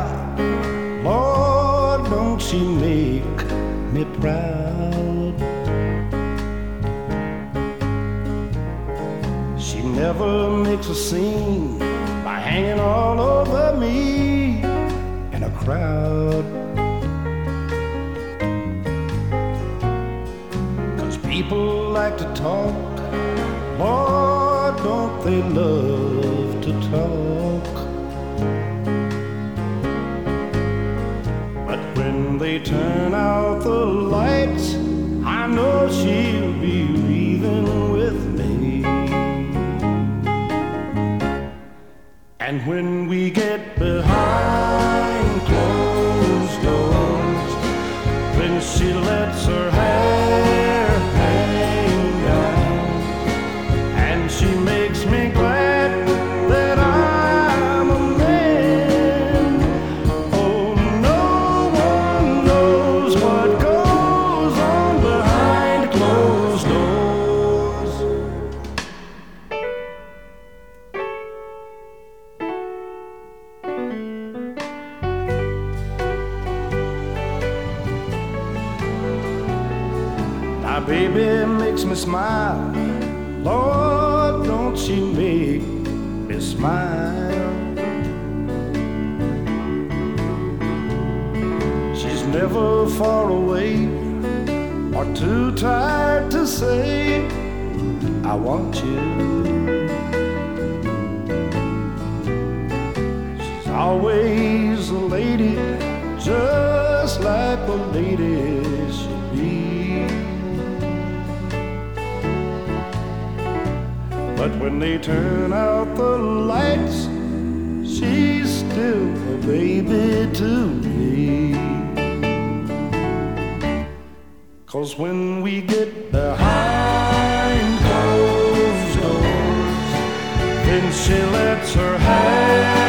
Lord, don't she make me proud. She never makes a scene by hanging all over me in a crowd. 'Cause people like to talk, Lord, don't they love to talk. But when they turn out the lights, I know she'll be breathing with me. And when we get behind closed doors, when she lets her hair hang down, and she makes me glad that I'm a man. Oh, no one knows what goes on behind closed doors. My baby makes me smile, Lord, don't she make me smile. She's never far away or too tired to say, I want you. She's always a lady, just like a lady should be. But when they turn out the lights, she's still a baby to me. 'Cause when we get behind closed doors, then she lets her hair